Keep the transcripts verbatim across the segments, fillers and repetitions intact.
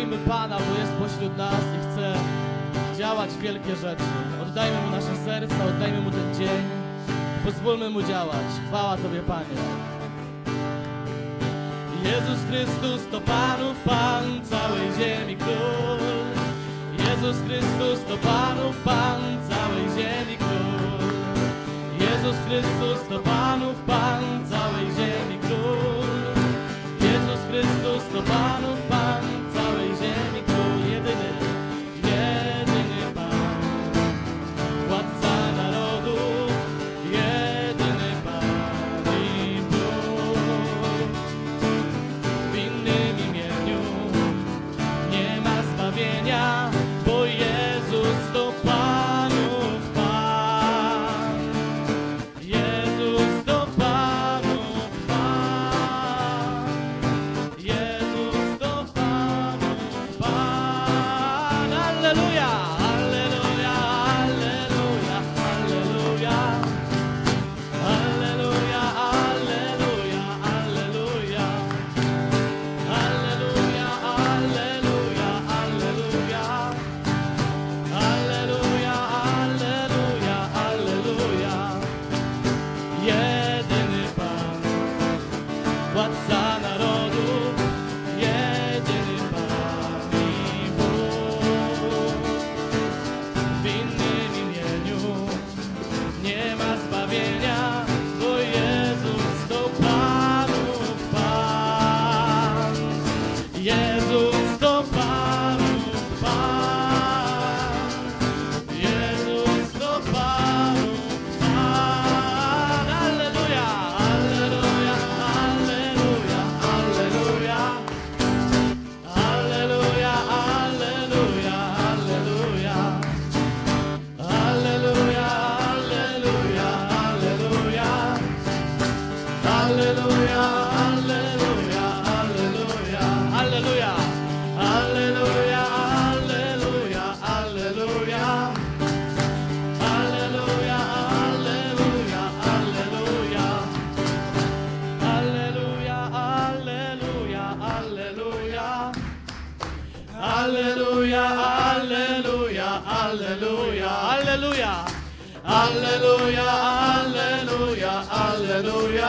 chwalimy Pana, bo jest pośród nas i chce działać wielkie rzeczy. Oddajmy Mu nasze serca, oddajmy Mu ten dzień. Pozwólmy Mu działać. Chwała Tobie, Panie. Jezus Chrystus to Panów Pan, całej ziemi Król. Jezus Chrystus to Panów Pan, całej ziemi Król. Jezus Chrystus to Panów Pan, całej ziemi Król. Jezus Chrystus to Panów Pan, całej ziemi Król. Jedyny, jedyny Pan, Władca narodów, jedyny Pan i Bóg. W innym imieniu nie ma zbawienia, bo Jezus to Panów Pan. Jezus to Panów Pan. Jezus to Panów Pan. Alleluja, alleluja, alleluja, alleluja. Alleluja, alleluja, alleluja. Alleluja, alleluja, alleluja. Alleluja, alleluja, alleluja. Jedyny Pan, Władca narodów, jedyny Pan i Bóg. W innym imieniu nie ma zbawienia, bo Jezus to Panów Pan. Jezus to Panów Pan. Jezus to Panów Pan. Alleluja, alleluja, alleluja, alleluja. Alleluja, alleluja, alleluja. Alleluja, alleluja, alleluja. Alleluja, alleluja, alleluja. Alleluja, alleluja, alleluja, alleluja. Alleluja, alleluja, alleluja. Alleluja, alleluja, alleluja. Alleluja, alleluja, alleluja. Alleluja. Alleluja, alleluja, alleluja.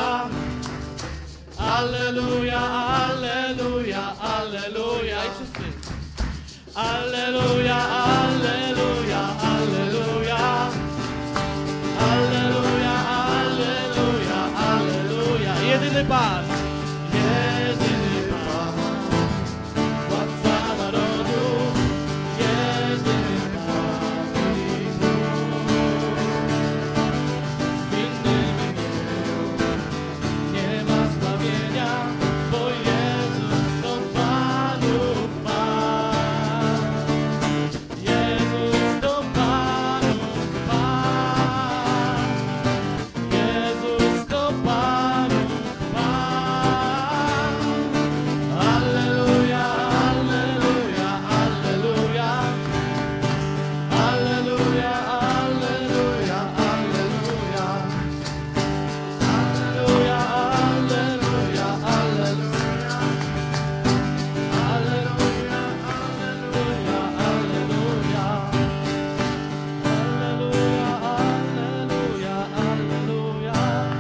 Alleluja, alleluja, alleluja. I wszyscy. Alleluja, alleluja, alleluja. Alleluja, alleluja, alleluja. Jedyny Pan. Jedyny Pan. Władca narodów. Jedyny Pan i Bóg. W innym imieniu nie ma zbawienia, bo Jezus to Panów Pan. Jezus to Panów Pan. Jezus to Panów Pan. Alleluja, alleluja, alleluja. Alleluja, alleluja, alleluja. Alleluja, alleluja, alleluja. Alleluja, alleluja, alleluja. Alleluja, alleluja, alleluja.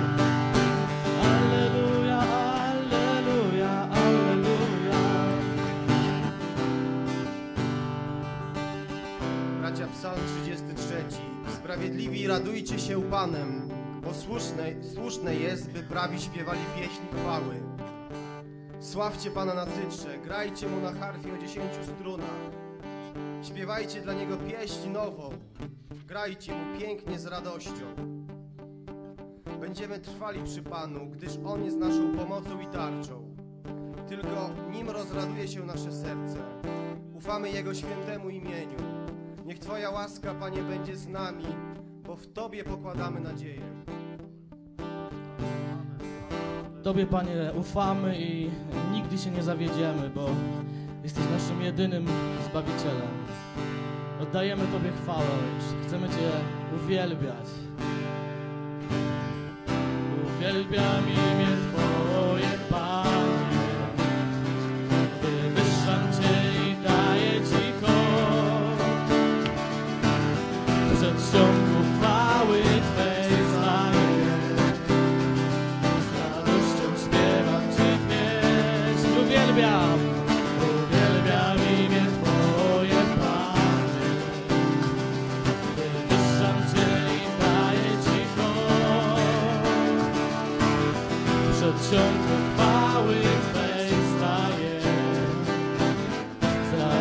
Alleluja, alleluja, alleluja. Bracia, Psalm trzydziesty trzeci. Sprawiedliwi radujcie się Panem, bo słuszne, słuszne jest, by prawi śpiewali pieśni chwały. Sławcie Pana na cytrze, grajcie Mu na harfie o dziesięciu strunach. Śpiewajcie dla Niego pieśń nową, grajcie Mu pięknie z radością. Będziemy trwali przy Panu, gdyż On jest naszą pomocą i tarczą. Tylko Nim rozraduje się nasze serce. Ufamy Jego świętemu imieniu. Niech Twoja łaska, Panie, będzie z nami, bo w Tobie pokładamy nadzieję. Tobie, Panie, ufamy i nigdy się nie zawiedziemy, bo jesteś naszym jedynym Zbawicielem. Oddajemy Tobie chwałę, chcemy Cię uwielbiać. Uwielbiam imię Twoje, Panie, wywyższam Cię i tak.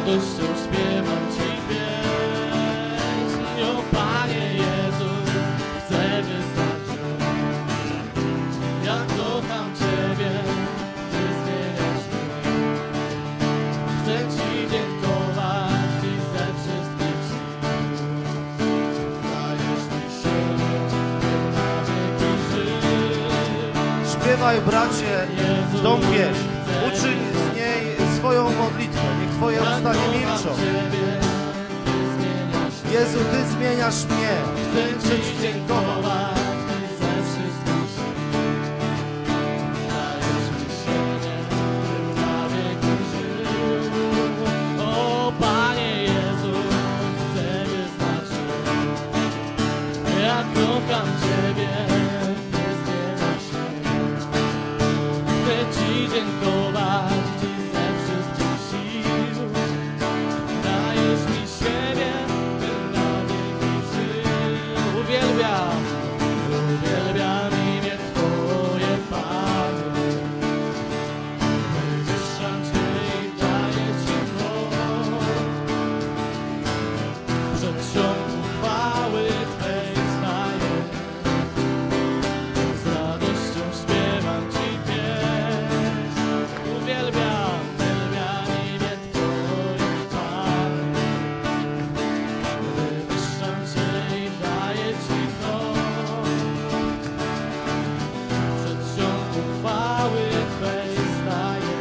radością śpiewam Ci pieśń. O Panie Jezu, chcę wyznać, ja kocham Ciebie, Ty zmieniasz mnie. Chcę Ci dziękować Dziś ze wszystkich sił. Dajesz mi siebie, by na wieki żyć. Śpiewaj, bracie, tą pieśń. Uczyń z niej swoją modlitwę. Niech Twoje usta nie milczą. Jezu, Ty zmieniasz mnie. Chcę Ci dziękować. O Panie Jezu, chcę wyznać, ja kocham Ciebie, Ty zmieniasz mnie. Chcę Ci dziękować Dziś ze wszystkich sił. Dajesz mi siebie, bym na wieki żył. Uwielbiam, uwielbiam imię Twoje, Panie. Wywyższam Cię i daję Ci chwałę. W przedsionku chwały Twej staję. Z radością śpiewam Ci pieśń. Uwielbiam, uwielbiam imię Twoje, Panie. Wywyższam Cię i daję Ci chwałę. W przedsionku chwały Twej staję.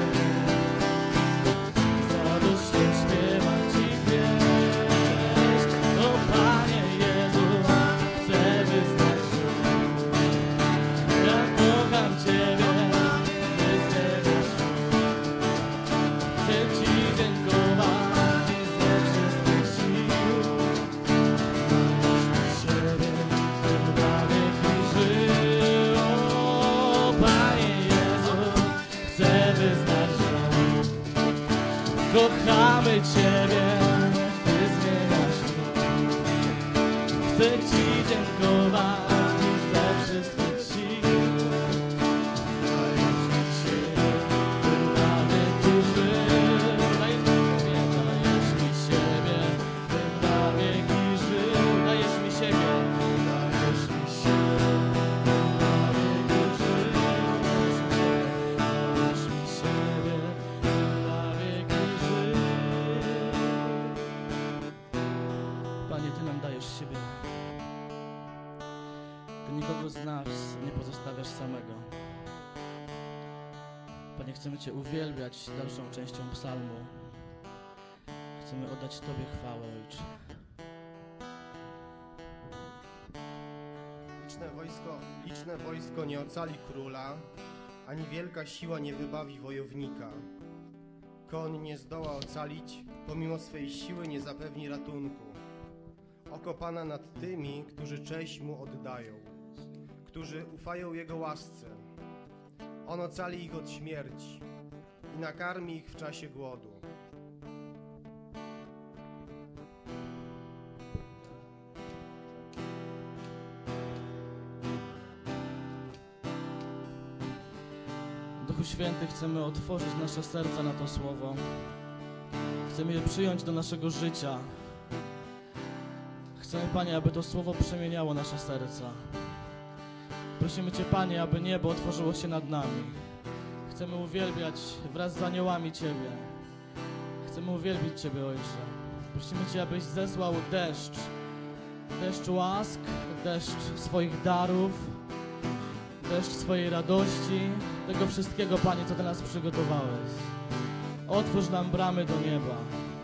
Z radością śpiewam Ci pieśń. O Panie Jezu, chcę wyznać, ja kocham Ciebie, Ty zmieniasz mnie. Chcę Ci dziękować ze wszystkich sił. Dajesz mi siebie, bym na wieki żył. O Panie Jezu, chcę wyznać, kochamy Ciebie, Ty zmieniasz mnie. Chcę Ci dziękować ze wszystkich sił. Dajesz mi siebie, bym na wieki żył. Dajesz mi siebie, bym na wieki żył. Dajesz mi siebie, dajesz mi siebie, bym na wieki żył. Dajesz mi siebie, bym na wieki żył. Panie, Ty nam dajesz siebie. Ty nikogo z nas nie pozostawiasz samego. Panie, chcemy Cię uwielbiać dalszą częścią psalmu. Chcemy oddać Tobie chwałę, Ojcze. Liczne wojsko, liczne wojsko nie ocali króla, ani wielka siła nie wybawi wojownika. Koń nie zdoła ocalić, pomimo swej siły nie zapewni ratunku. Oko Pana nad tymi, którzy cześć Mu oddają, którzy ufają Jego łasce. On ocali ich od śmierci i nakarmi ich w czasie głodu. Duchu Święty, chcemy otworzyć nasze serca na to Słowo. Chcemy je przyjąć do naszego życia. Chcemy, Panie, aby to Słowo przemieniało nasze serca. Prosimy Cię, Panie, aby niebo otworzyło się nad nami. Chcemy uwielbiać wraz z aniołami Ciebie. Chcemy uwielbić Ciebie, Ojcze. Prosimy Cię, abyś zesłał deszcz. Deszcz łask, deszcz swoich darów, deszcz swojej radości, tego wszystkiego, Panie, co dla nas przygotowałeś. Otwórz nam bramy do nieba.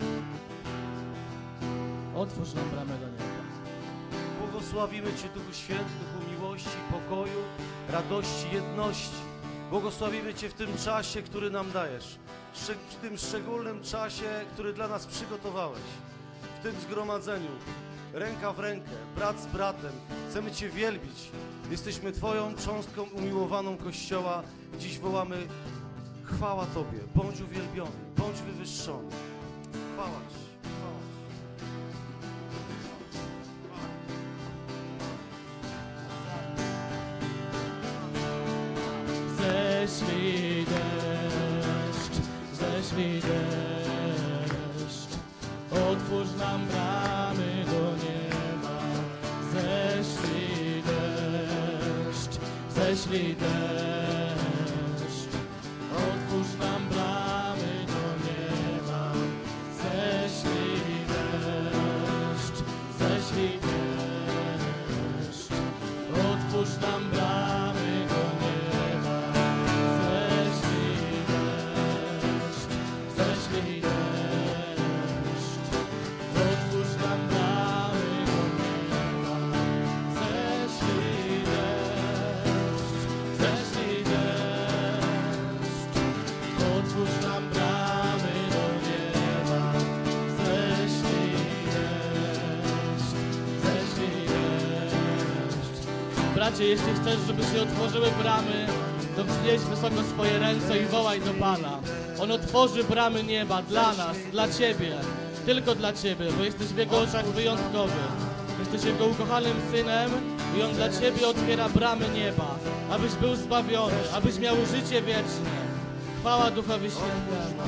Otwórz nam bramy do nieba. Błogosławimy Cię, Duchu Święty, Duchu miłości, pokoju, radości, jedności. Błogosławimy Cię w tym czasie, który nam dajesz. W tym szczególnym czasie, który dla nas przygotowałeś. W tym zgromadzeniu, ręka w rękę, brat z bratem. Chcemy Cię wielbić. Jesteśmy Twoją cząstką umiłowaną Kościoła. Dziś wołamy: chwała Tobie. Bądź uwielbiony, bądź wywyższony. Chwała Ci. Ześlij deszcz, ześlij deszcz, ześlij deszcz, otwórz nam bramy do nieba, ześlij deszcz, ześlij deszcz, otwórz nam bramy do nieba, ześlij deszcz, ześlij deszcz, otwórz nam bramy do nieba, ześlij deszcz, ześlij deszcz, otwórz nam bramy do nieba, ześlij deszcz, ześlij deszcz. Bracie, jeśli chcesz, żeby się otworzyły bramy, to wznieś wysoko swoje ręce i wołaj do Pana. On otworzy bramy nieba dla nas, dla Ciebie, tylko dla Ciebie, bo jesteś w Jego oczach wyjątkowy. Jesteś Jego ukochanym Synem i On dla Ciebie otwiera bramy nieba, abyś był zbawiony, abyś miał życie wieczne. Chwała Duchowi Świętemu.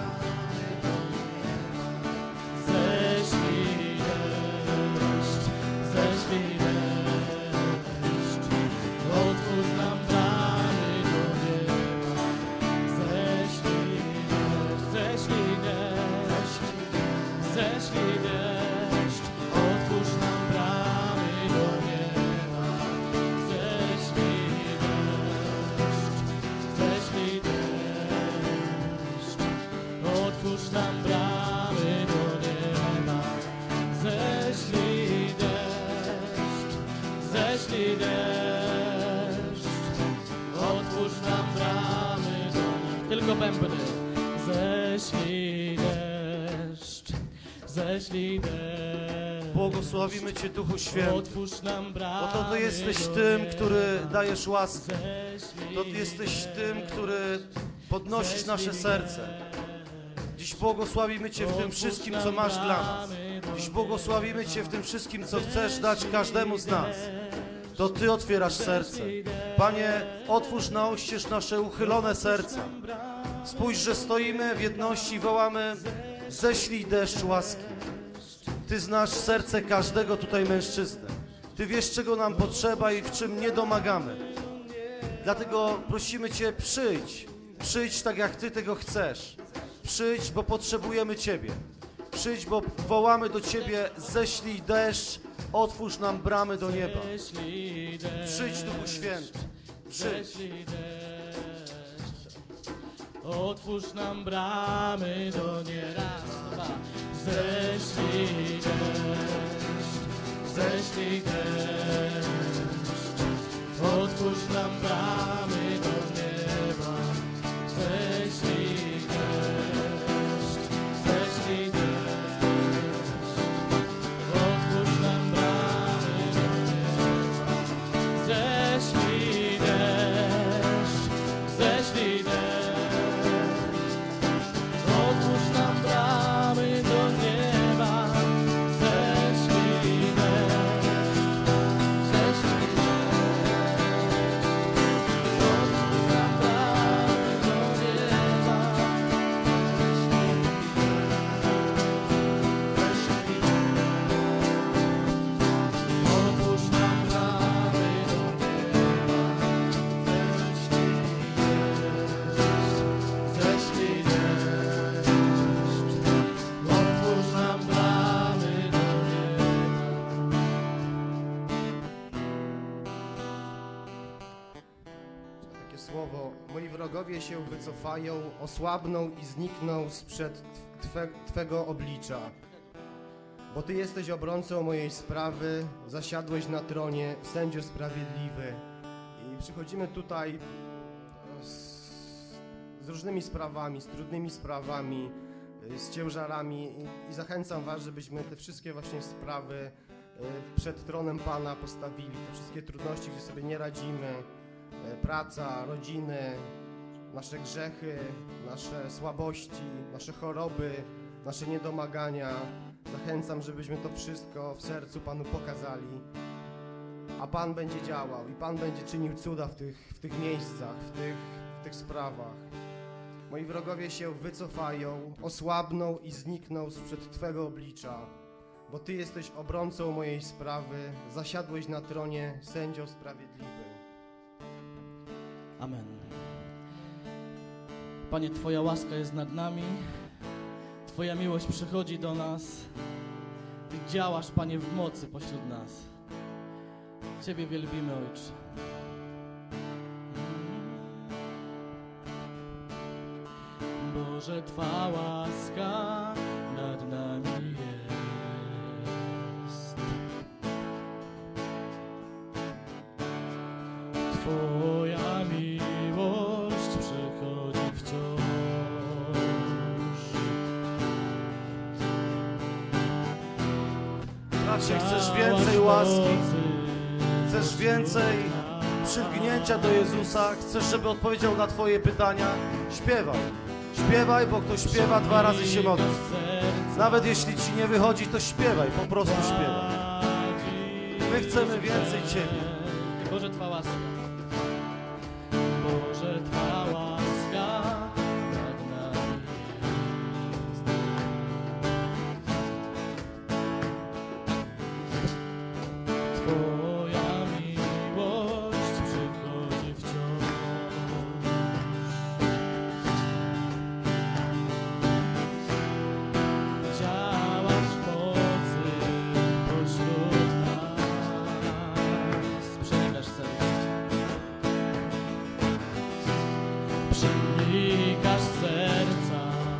Ześlij deszcz, ześlij deszcz, otwórz nam bramy do nieba, ześlij deszcz, ześlij deszcz, ześlij deszcz, otwórz nam bramy do nieba, ześlij deszcz, ześlij deszcz, otwórz nam bramy do nieba, ześlij deszcz, ześlij deszcz, otwórz nam bramy do nieba. Tylko bębny. Ześlij deszcz, ześlij deszcz. Błogosławimy Cię, Duchu Święty. Otwórz nam bramy. Bo to Ty jesteś do tym, nieba. który dajesz łaskę. Ześlij To Ty jesteś tym, który podnosisz ześlij nasze serce. Dziś błogosławimy Cię w tym Otwórz wszystkim, nam co masz dla nas. bramy do Dziś nieba. błogosławimy Cię w tym wszystkim, co chcesz dać każdemu z nas. To Ty otwierasz serce. Panie, otwórz na oścież nasze uchylone serca. Spójrz, że stoimy w jedności i wołamy: ześlij deszcz łaski. Ty znasz serce każdego tutaj mężczyzny. Ty wiesz, czego nam potrzeba i w czym nie domagamy. Dlatego prosimy Cię, przyjdź. Przyjdź tak, jak Ty tego chcesz. Przyjdź, bo potrzebujemy Ciebie. Przyjdź, bo wołamy do Ciebie: ześlij deszcz, otwórz nam bramy do nieba. Ześlij deszcz, Przyjdź, Duchu Święty. Przyjdź. ześlij deszcz, otwórz nam bramy do nieba. Raz, dwa. Ześlij deszcz, ześlij deszcz, otwórz nam bramy do nieba. Ześlij deszcz, ześlij deszcz, otwórz nam bramy do nieba. Ześlij deszcz, ześlij deszcz, otwórz nam bramy do nieba. Ześlij deszcz, ześlij deszcz, otwórz nam bramy do nieba. Ześlij deszcz, otwórz nam bramy do nieba. Ześlij deszcz, ześlij deszcz, otwórz nam bramy do nieba. Takie słowo: moi wrogowie się wycofają, osłabną i znikną sprzed twe, Twego oblicza. Bo Ty jesteś obrońcą mojej sprawy, zasiadłeś na tronie, sędzio sprawiedliwy. I przychodzimy tutaj z, z różnymi sprawami, z trudnymi sprawami, z ciężarami i, i zachęcam Was, żebyśmy te wszystkie właśnie sprawy y, przed tronem Pana postawili, te wszystkie trudności, gdzie sobie nie radzimy, y, praca, rodziny, nasze grzechy, nasze słabości, nasze choroby, nasze niedomagania. Zachęcam, żebyśmy to wszystko w sercu Panu pokazali, a Pan będzie działał i Pan będzie czynił cuda w tych, w tych miejscach, w tych, w tych sprawach. Moi wrogowie się wycofają, osłabną i znikną sprzed Twego oblicza, bo Ty jesteś obrońcą mojej sprawy, zasiadłeś na tronie, sędzio sprawiedliwy. Amen. Panie, Twoja łaska jest nad nami, Twoja miłość przychodzi do nas, Ty działasz, Panie, w mocy pośród nas. Ciebie wielbimy, Ojcze. Boże, Twa łaska nad nami jest. Twoja miłość przychodzi wciąż. Bracie, chcesz więcej łaski? Chcesz więcej przylgnięcia do Jezusa? Chcesz, żeby odpowiedział na Twoje pytania? Śpiewaj. Śpiewaj, bo kto śpiewa, dwa razy się modli. Nawet jeśli Ci nie wychodzi, to śpiewaj, po prostu śpiewaj. My chcemy więcej Ciebie. Boże, Twa łaska. Boże, Twa łaska nad nami jest. Twoja miłość przychodzi wciąż. Działasz w mocy pośród nas. Przenikasz serce. Przenikasz serca.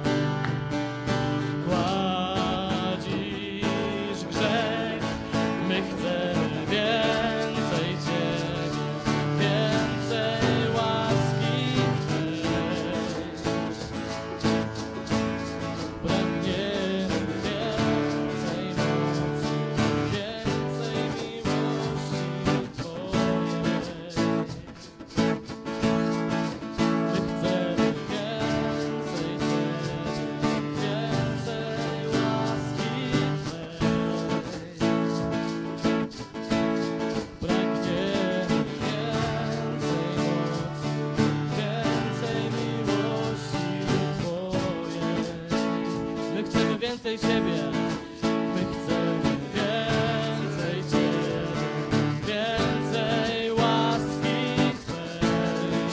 Gładzisz grzech. My chcemy więcej Ciebie, więcej łaski Twej. Pragniemy więcej mocy, więcej miłości Twojej. My chcemy więcej Ciebie, więcej łaski Twej. Pragniemy więcej mocy, więcej miłości Twojej. My chcemy więcej Ciebie, my chcemy więcej Ciebie, więcej łaski Twej.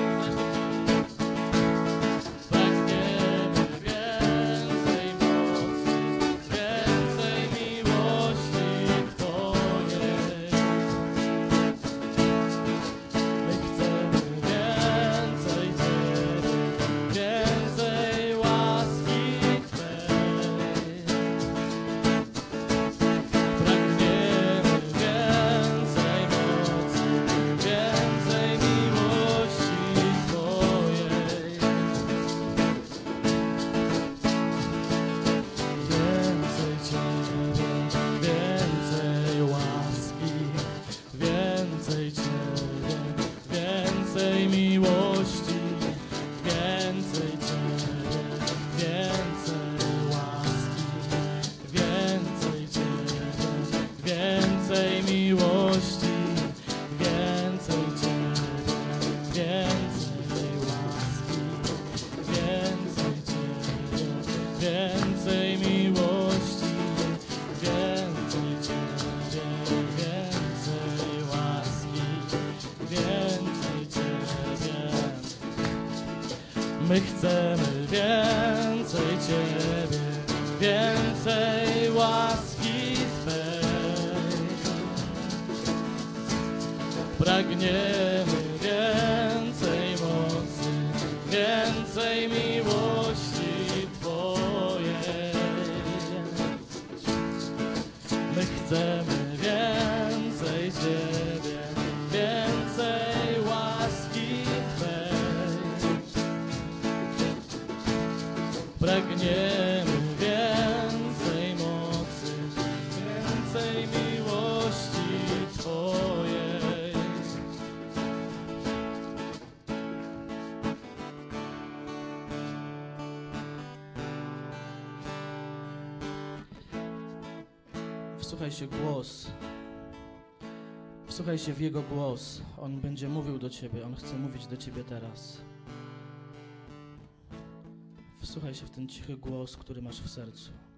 Pragniemy więcej mocy, więcej miłości Twojej. My chcemy więcej Ciebie, więcej łaski Twej. Pragniemy więcej mocy, więcej miłości Twojej. Więcej Ciebie, więcej łaski, więcej Ciebie, więcej miłości, więcej Ciebie, więcej łaski, więcej Ciebie, więcej miłości, więcej Ciebie, więcej łaski, więcej Ciebie, więcej miłości, więcej Ciebie, więcej łaski, więcej Ciebie. My chcemy więcej Ciebie, więcej łaski Twej. Pragniemy więcej mocy, więcej miłości Twojej. My chcemy więcej Ciebie, więcej łaski Twej. Pragniemy więcej mocy, więcej miłości Twojej. Wsłuchaj się głos. Wsłuchaj się w Jego głos. On będzie mówił do Ciebie. On chce mówić do Ciebie teraz. Wsłuchaj się w ten cichy głos, który masz w sercu.